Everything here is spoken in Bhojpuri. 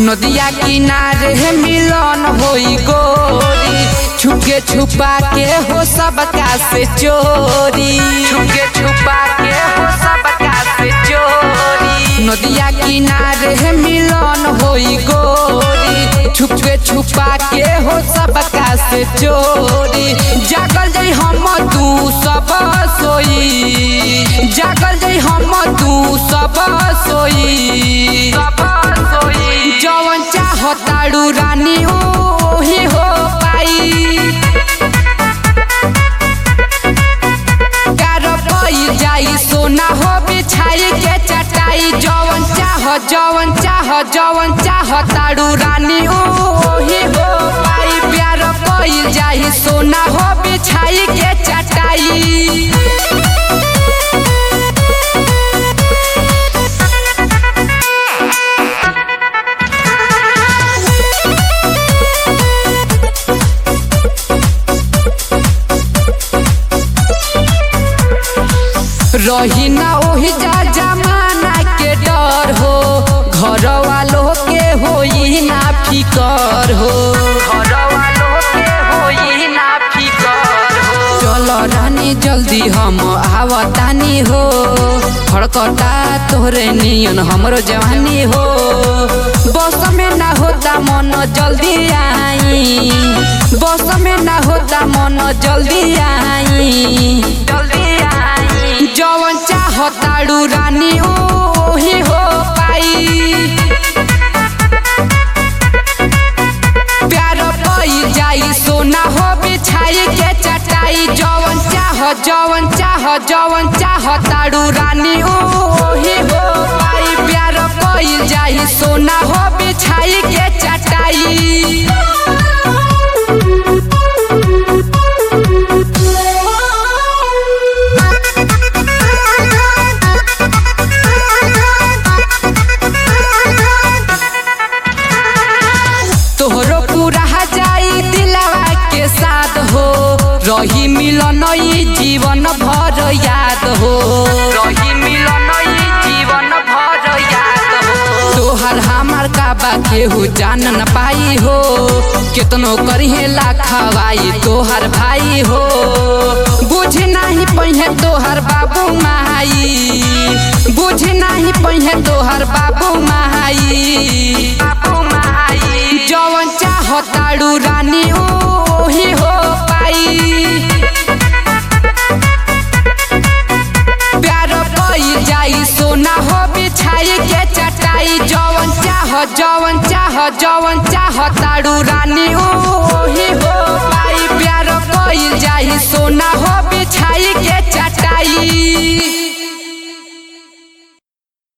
नदिया किनारे मिलन होई गोरी, छुपके छुपा के हो सबका से चोरी, छुपके छुपा के हो सबका से चोरी। नदिया किनारे मिलन होई गोरी, छुपके छुपा के हो सबका से चोरी। जागल जाई हम तू सब सोई, जागल जाई हम तू सब सोई, जवन चाहताड़ू रानी ओही हो पाई। प्यार पई जाई सोना हो बिछाई के चटाई, जवन चाहताड़ू रानी ओही हो पाई। प्यार पई जाई सोना हो बिछाई के चटाई। रही ना ओही जा जमाना के डर हो, घर वालों के होई ना फिकर हो, घर वालों के होई ना फिकर हो। चलो रानी जल्दी हम आवतानी हो, फड़कता तोहरे नियन हमरो जवानी हो। बस में ना होता मन जल्दी आई, बस में ना होता मन जल्दी आई, जल्दी आई। जवन चाहताड़ू रानी ओही हो पाई। प्यार पई जाई सोना हो बिछाई के चटाई, जवन चाहताड़ू रानी ओही हो पाई। प्यार पई जाई सोना हो बिछाई के चटाई। तोहरो पूरा जाई दिलवा के साथ हो, रही मिलन जीवन भर याद हो, रही मिलन जीवन भर याद हो। तोहर हमार का बा केहू जान न पाई हो, कितनो करिहे लाखवाई तोहर भाई हो। बुझ नहीं पहिए तोहर बाबू माई, बुझ नहीं पहिए तोहर बाबू माई, बाबू माई। जवन चाहताड़ू रानी ओही हो पाई। प्यार पई जाई सोना हो बिछाई के चटाई, जवन चाहताड़ू रानी ओ